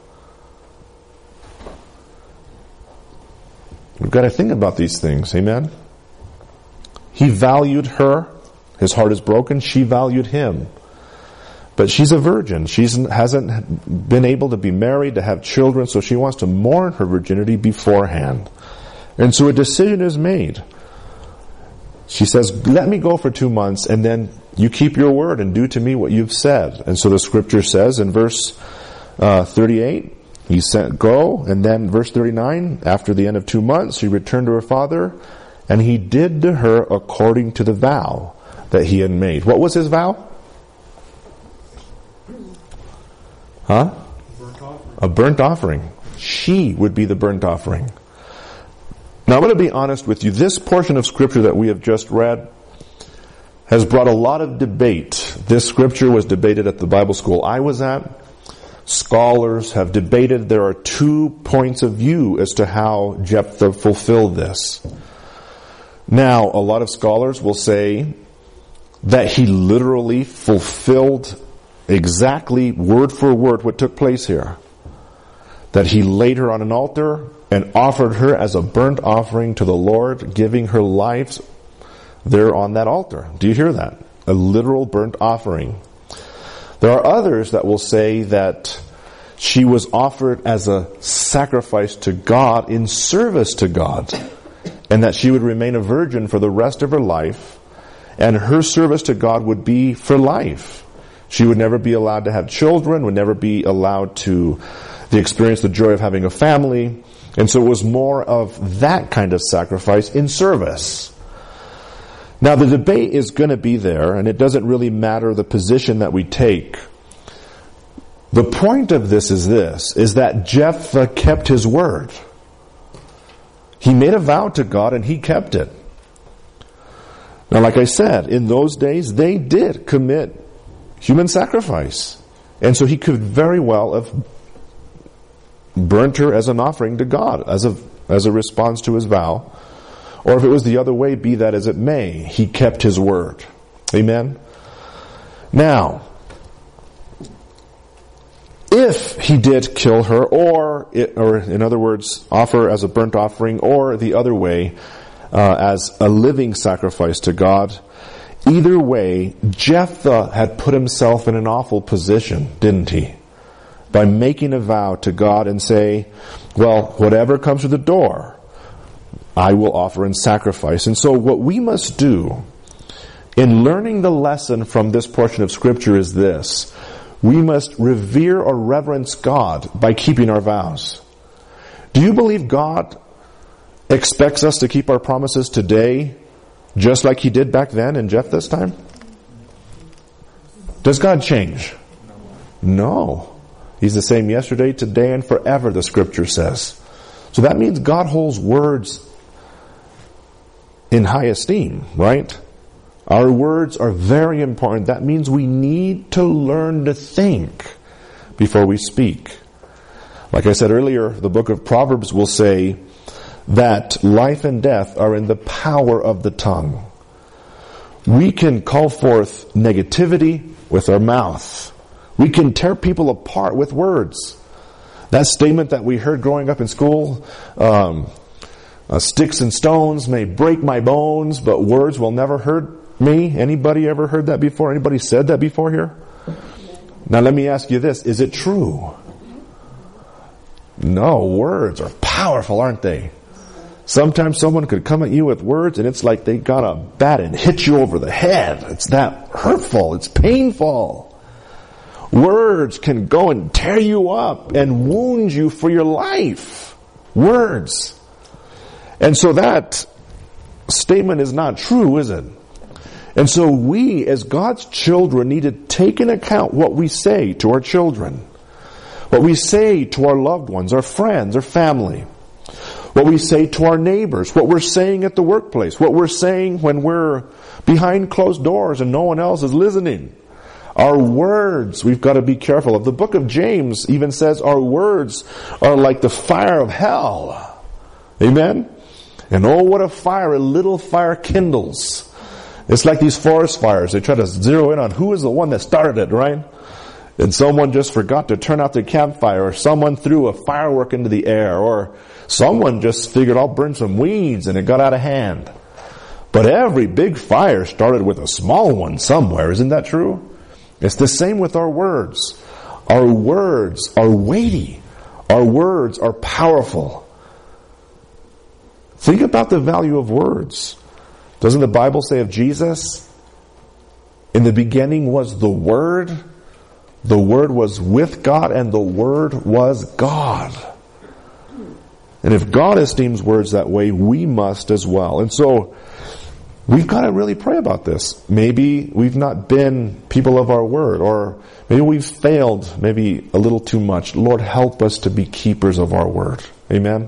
We've got to think about these things, amen? He valued her. His heart is broken. She valued him. But she's a virgin. She hasn't been able to be married, to have children, so she wants to mourn her virginity beforehand. And so a decision is made. She says, let me go for two months, and then you keep your word and do to me what you've said. And so the scripture says in verse uh, thirty-eight, he said, go, and then verse thirty-nine, after the end of two months, she returned to her father, and he did to her according to the vow that he had made. What was his vow? Huh? Burnt offering. A burnt offering. She would be the burnt offering. Now I'm going to be honest with you. This portion of scripture that we have just read has brought a lot of debate. This scripture was debated at the Bible school I was at. Scholars have debated. There are two points of view as to how Jephthah fulfilled this. Now, a lot of scholars will say that he literally fulfilled exactly word for word what took place here. That he laid her on an altar and offered her as a burnt offering to the Lord, giving her life there on that altar. Do you hear that? A literal burnt offering. There are others that will say that she was offered as a sacrifice to God in service to God, and that she would remain a virgin for the rest of her life, and her service to God would be for life. She would never be allowed to have children, would never be allowed to experience the joy of having a family, and so it was more of that kind of sacrifice in service. Now the debate is going to be there, and it doesn't really matter the position that we take. The point of this is this, is that Jephthah kept his word. He made a vow to God and he kept it. Now like I said, in those days they did commit human sacrifice. And so he could very well have burnt her as an offering to God, as a, as a response to his vow. Or if it was the other way, be that as it may, he kept his word. Amen? Now, if he did kill her, or, it, or in other words, offer as a burnt offering, or the other way, uh, as a living sacrifice to God, either way, Jephthah had put himself in an awful position, didn't he? By making a vow to God and say, well, whatever comes through the door, I will offer in sacrifice. And so what we must do in learning the lesson from this portion of Scripture is this. We must revere or reverence God by keeping our vows. Do you believe God expects us to keep our promises today Just like he did back then in Jephthah's time? Does God change? No. He's the same yesterday, today, and forever, the scripture says. So that means God holds words in high esteem, right? Our words are very important. That means we need to learn to think before we speak. Like I said earlier, the book of Proverbs will say that life and death are in the power of the tongue. We can call forth negativity with our mouth. We can tear people apart with words. That statement that we heard growing up in school, um, uh, sticks and stones may break my bones, but words will never hurt me. Anybody ever heard that before? Anybody said that before here? Now let me ask you this. Is it true? No, words are powerful, aren't they? Sometimes someone could come at you with words and it's like they got a bat and hit you over the head. It's that hurtful. It's painful. Words can go and tear you up and wound you for your life. Words. And so that statement is not true, is it? And so we, as God's children, need to take into account what we say to our children. What we say to our loved ones, our friends, our family. What we say to our neighbors. What we're saying at the workplace. What we're saying when we're behind closed doors and no one else is listening. Our words, we've got to be careful of. The book of James even says our words are like the fire of hell. Amen? And oh, what a fire a little fire kindles. It's like these forest fires. They try to zero in on who is the one that started it, right? And someone just forgot to turn out their campfire, or someone threw a firework into the air, or someone just figured, I'll burn some weeds, and it got out of hand. But every big fire started with a small one somewhere. Isn't that true? It's the same with our words. Our words are weighty. Our words are powerful. Think about the value of words. Doesn't the Bible say of Jesus, in the beginning was the Word, the Word was with God, and the Word was God. And if God esteems words that way, we must as well. And so, we've got to really pray about this. Maybe we've not been people of our word, or maybe we've failed maybe a little too much. Lord, help us to be keepers of our word. Amen?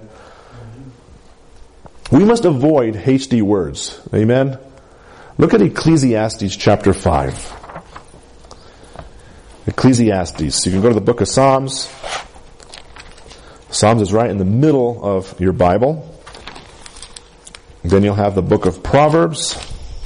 We must avoid hasty words. Amen? Look at Ecclesiastes chapter five. Ecclesiastes. You can go to the book of Psalms. Psalms is right in the middle of your Bible. Then you'll have the book of Proverbs.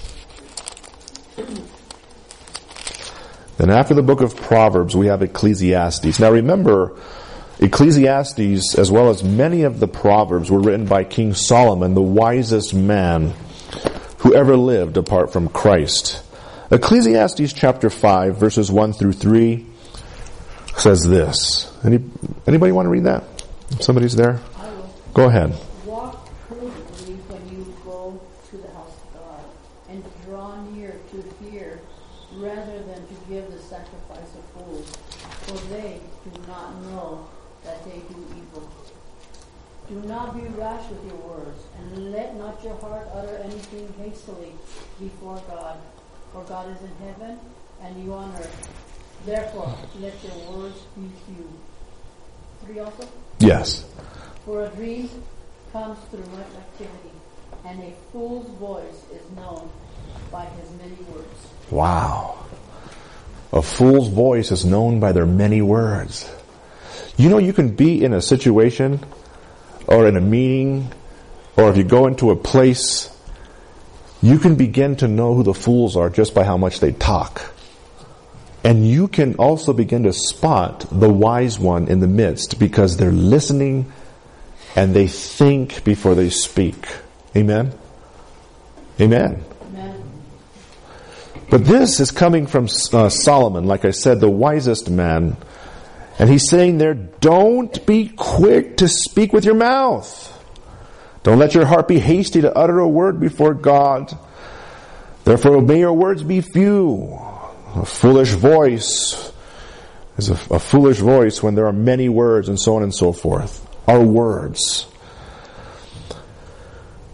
Then after the book of Proverbs, we have Ecclesiastes. Now remember, Ecclesiastes, as well as many of the Proverbs, were written by King Solomon, the wisest man who ever lived apart from Christ. Ecclesiastes chapter five, verses one through three, says this. Any, anybody want to read that? If somebody's there? I will. Go ahead. Walk prudently when you go to the house of God, and draw near to hear, rather than to give the sacrifice of fools, for they do not know that they do evil. Do not be rash with your words, and let not your heart utter anything hastily before God, for God is in heaven, and you on earth. Therefore, let your words be few. Three also? Yes. For a dream comes through much activity, and a fool's voice is known by his many words. Wow. A fool's voice is known by their many words. You know, you can be in a situation or in a meeting, or if you go into a place, you can begin to know who the fools are just by how much they talk. And you can also begin to spot the wise one in the midst because they're listening and they think before they speak. Amen? Amen. Amen. But this is coming from uh, Solomon, like I said, the wisest man. And he's saying there, don't be quick to speak with your mouth. Don't let your heart be hasty to utter a word before God. Therefore may your words be few. A foolish voice is a, a foolish voice when there are many words, and so on and so forth. Our words.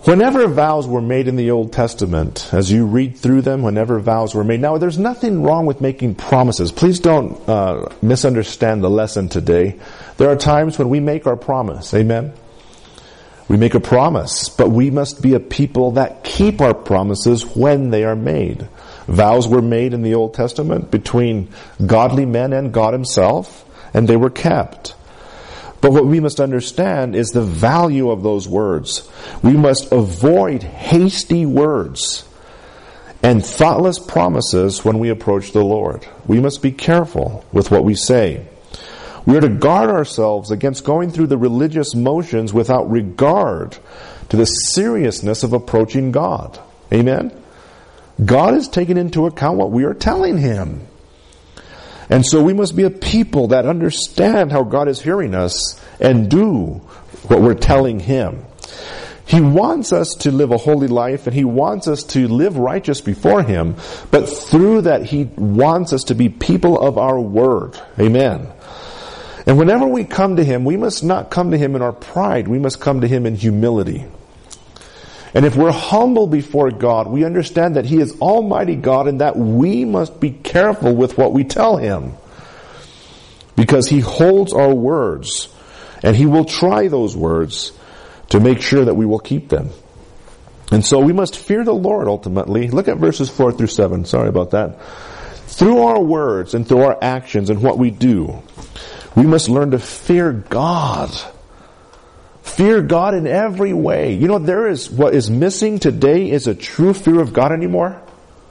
Whenever vows were made in the Old Testament, as you read through them, whenever vows were made, now there's nothing wrong with making promises. Please don't uh, misunderstand the lesson today. There are times when we make our promise. Amen? We make a promise, but we must be a people that keep our promises when they are made. Vows were made in the Old Testament between godly men and God Himself, and they were kept. But what we must understand is the value of those words. We must avoid hasty words and thoughtless promises when we approach the Lord. We must be careful with what we say. We are to guard ourselves against going through the religious motions without regard to the seriousness of approaching God. Amen? God is taking into account what we are telling Him. And so we must be a people that understand how God is hearing us and do what we're telling Him. He wants us to live a holy life, and He wants us to live righteous before Him, but through that He wants us to be people of our word. Amen. And whenever we come to Him, we must not come to Him in our pride. We must come to Him in humility. And if we're humble before God, we understand that He is Almighty God and that we must be careful with what we tell Him. Because He holds our words, and He will try those words to make sure that we will keep them. And so we must fear the Lord ultimately. Look at verses four through seven. Sorry about that. Through our words and through our actions and what we do, we must learn to fear God. Fear God in every way. You know, there is, what is missing today is a true fear of God anymore.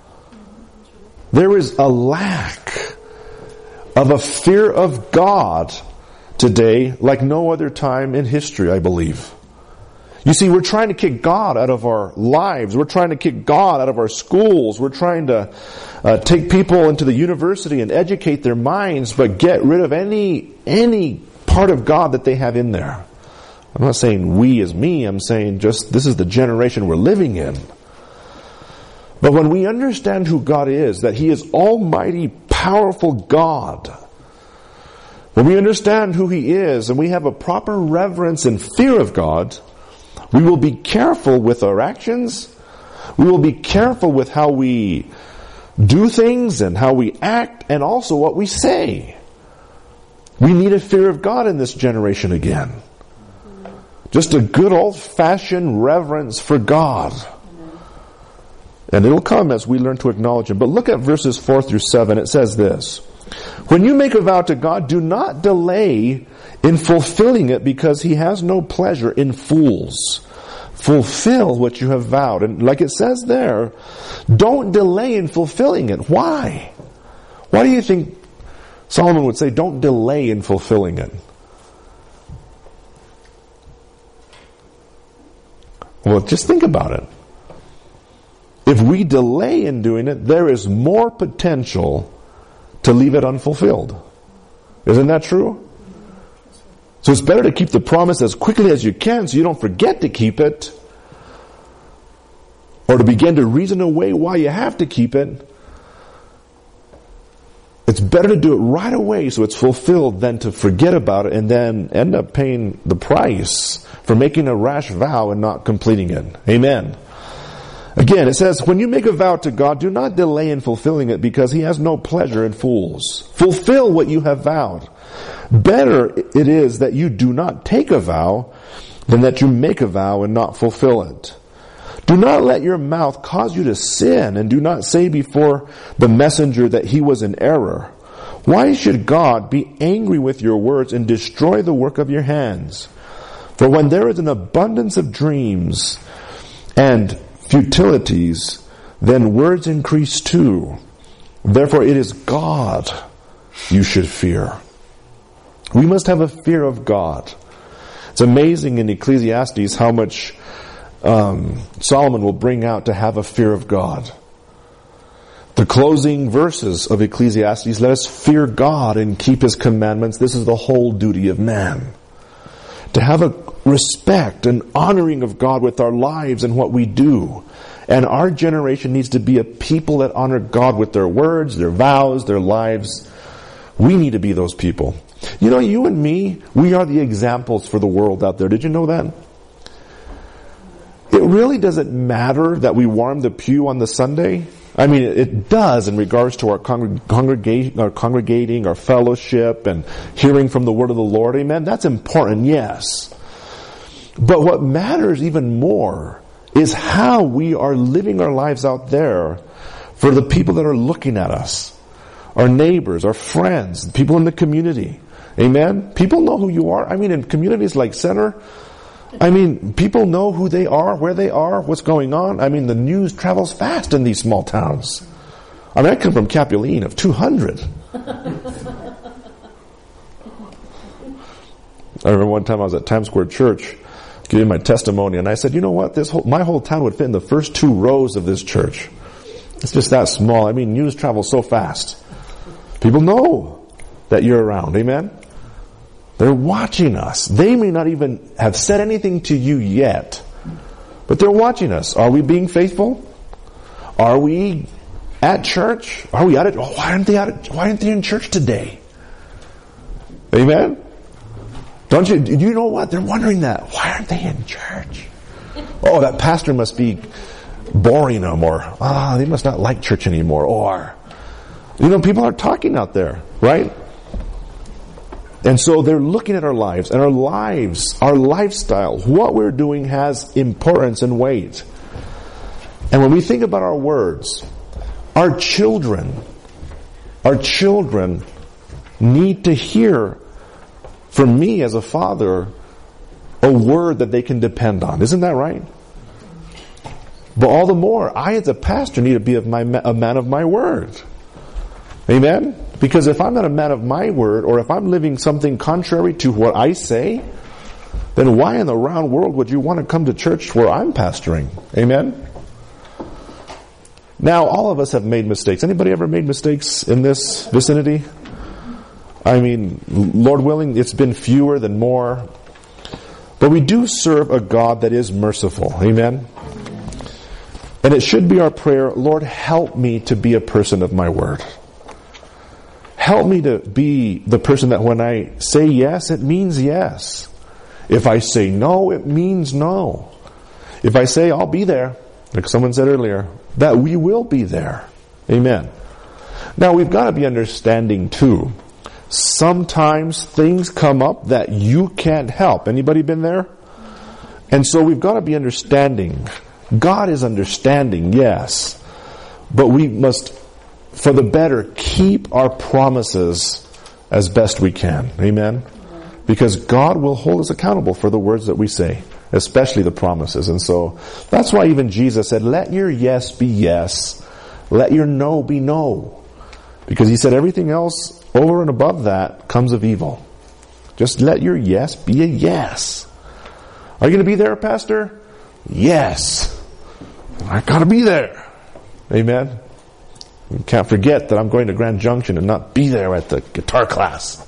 There is a lack of a fear of God today like no other time in history, I believe. You see, we're trying to kick God out of our lives. We're trying to kick God out of our schools. We're trying to uh, take people into the university and educate their minds, but get rid of any any part of God that they have in there. I'm not saying we as me. I'm saying just this is the generation we're living in. But when we understand who God is, that He is Almighty, powerful God, when we understand who He is and we have a proper reverence and fear of God, we will be careful with our actions. We will be careful with how we do things and how we act and also what we say. We need a fear of God in this generation again. Just a good old-fashioned reverence for God. And it'll come as we learn to acknowledge Him. But look at verses four through seven. It says this: when you make a vow to God, do not delay in fulfilling it, because He has no pleasure in fools. Fulfill what you have vowed. And like it says there, don't delay in fulfilling it. Why? Why do you think Solomon would say, don't delay in fulfilling it? Well, just think about it. If we delay in doing it, there is more potential to leave it unfulfilled. Isn't that true? So it's better to keep the promise as quickly as you can so you don't forget to keep it, or to begin to reason away why you have to keep it. It's better to do it right away so it's fulfilled than to forget about it and then end up paying the price for making a rash vow and not completing it. Amen. Again, it says, when you make a vow to God, do not delay in fulfilling it, because He has no pleasure in fools. Fulfill what you have vowed. Better it is that you do not take a vow than that you make a vow and not fulfill it. Do not let your mouth cause you to sin, and do not say before the messenger that he was in error. Why should God be angry with your words and destroy the work of your hands? For when there is an abundance of dreams and futilities, then words increase too. Therefore it is God you should fear. We must have a fear of God. It's amazing in Ecclesiastes how much um, Solomon will bring out to have a fear of God. The closing verses of Ecclesiastes, let us fear God and keep His commandments. This is the whole duty of man. To have a respect and honoring of God with our lives and what we do. And our generation needs to be a people that honor God with their words, their vows, their lives. We need to be those people. You know, you and me, we are the examples for the world out there. Did you know that? it really doesn't matter that we warm the pew on the Sunday. I mean, it does in regards to our congregation, our congregating, our fellowship, and hearing from the word of the Lord. Amen. That's important, yes. But what matters even more is how we are living our lives out there for the people that are looking at us. Our neighbors, our friends, people in the community. Amen? People know who you are. I mean, in communities like Center, I mean, people know who they are, where they are, what's going on. I mean, the news travels fast in these small towns. I mean, I come from Capuline of two hundred. I remember one time I was at Times Square Church giving my testimony, and I said, you know what? This whole, my whole town would fit in the first two rows of this church. It's just that small. I mean, news travels so fast. People know that you're around. Amen? They're watching us. They may not even have said anything to you yet, but they're watching us. Are we being faithful? Are we at church? Are we at it? Oh, why aren't they at it? Why aren't they in church today? Amen? Don't you, do you know what? They're wondering that. Why aren't they in church? Oh, that pastor must be boring them, or, ah, oh, they must not like church anymore, or, you know, people are talking out there, right? And so they're looking at our lives, and our lives, our lifestyle, what we're doing has importance and weight. And when we think about our words, our children, our children need to hear from me as a father a word that they can depend on. Isn't that right? But all the more, I as a pastor need to be of my, a man of my word. Amen? Because if I'm not a man of my word, or if I'm living something contrary to what I say, then why in the round world would you want to come to church where I'm pastoring? Amen? Now, all of us have made mistakes. Anybody ever made mistakes in this vicinity? I mean, Lord willing, it's been fewer than more. But we do serve a God that is merciful. Amen? And it should be our prayer, Lord, help me to be a person of my word. Help me to be the person that when I say yes, it means yes. If I say no, it means no. If I say I'll be there, like someone said earlier, that we will be there. Amen. Now we've got to be understanding too. Sometimes things come up that you can't help. Anybody been there? And so we've got to be understanding. God is understanding, yes. But we must, for the better, keep our promises as best we can. Amen? Because God will hold us accountable for the words that we say, especially the promises. And so that's why even Jesus said, let your yes be yes, let your no be no. Because he said everything else over and above that comes of evil. Just let your yes be a yes. Are you going to be there, Pastor? Yes. I got to be there. Amen. You can't forget that I'm going to Grand Junction and not be there at the guitar class.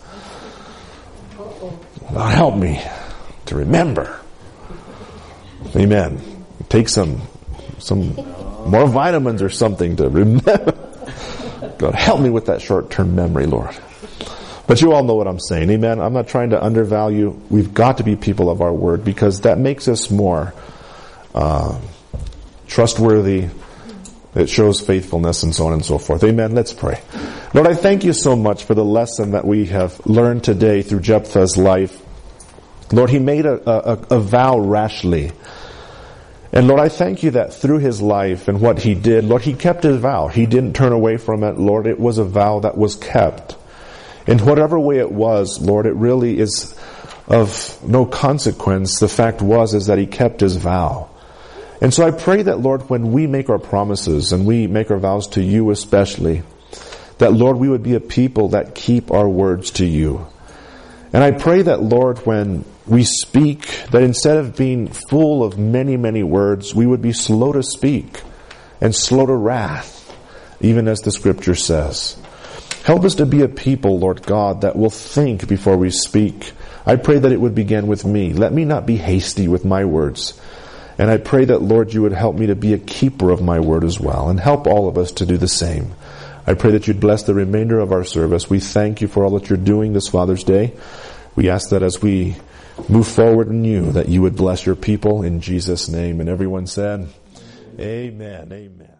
God help me to remember. Amen. Take some some more vitamins or something to remember. God help me with that short-term memory, Lord. But you all know what I'm saying. Amen. I'm not trying to undervalue. We've got to be people of our word because that makes us more uh, trustworthy. It shows faithfulness and so on and so forth. Amen. Let's pray. Lord, I thank you so much for the lesson that we have learned today through Jephthah's life. Lord, he made a, a, a vow rashly. And Lord, I thank you that through his life and what he did, Lord, he kept his vow. He didn't turn away from it. Lord, it was a vow that was kept. In whatever way it was, Lord, it really is of no consequence. The fact was is that he kept his vow. And so I pray that, Lord, when we make our promises and we make our vows to you especially, that, Lord, we would be a people that keep our words to you. And I pray that, Lord, when we speak, that instead of being full of many, many words, we would be slow to speak and slow to wrath, even as the Scripture says. Help us to be a people, Lord God, that will think before we speak. I pray that it would begin with me. Let me not be hasty with my words. And I pray that, Lord, you would help me to be a keeper of my word as well, and help all of us to do the same. I pray that you'd bless the remainder of our service. We thank you for all that you're doing this Father's Day. We ask that as we move forward in you, that you would bless your people in Jesus' name. And everyone said, amen, amen.